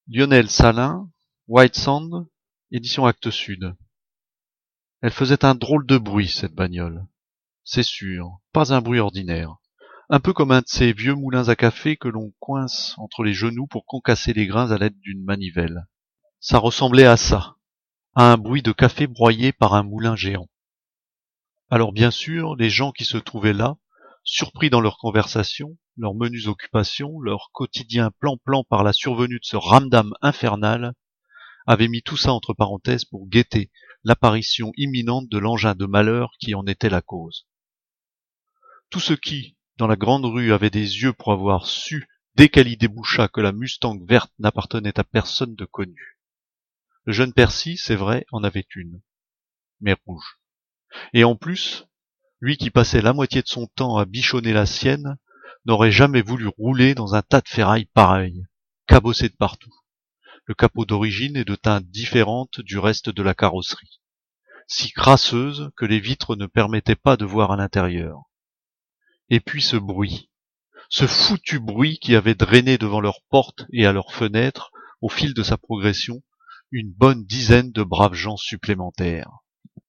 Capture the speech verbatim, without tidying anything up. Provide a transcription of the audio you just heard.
Lionel Salin, White Sand, édition Actes Sud. Elle faisait un drôle de bruit, cette bagnole. C'est sûr, pas un bruit ordinaire. Un peu comme un de ces vieux moulins à café que l'on coince entre les genoux pour concasser les grains à l'aide d'une manivelle. Ça ressemblait à ça, à un bruit de café broyé par un moulin géant. Alors bien sûr, les gens qui se trouvaient là, surpris dans leur conversation, leurs menues occupations, leur quotidien plan-plan par la survenue de ce ramdam infernal, avaient mis tout ça entre parenthèses pour guetter l'apparition imminente de l'engin de malheur qui en était la cause. Tous ceux qui, dans la grande rue, avaient des yeux pour avoir su, dès qu'elle y déboucha, que la Mustang verte n'appartenait à personne de connu. Le jeune Percy, c'est vrai, en avait une, mais rouge. Et en plus, lui qui passait la moitié de son temps à bichonner la sienne, n'aurait jamais voulu rouler dans un tas de ferraille pareil, cabossé de partout. Le capot d'origine est de teinte différente du reste de la carrosserie, si crasseuse que les vitres ne permettaient pas de voir à l'intérieur. Et puis ce bruit, ce foutu bruit qui avait drainé devant leurs portes et à leurs fenêtres, au fil de sa progression, une bonne dizaine de braves gens supplémentaires.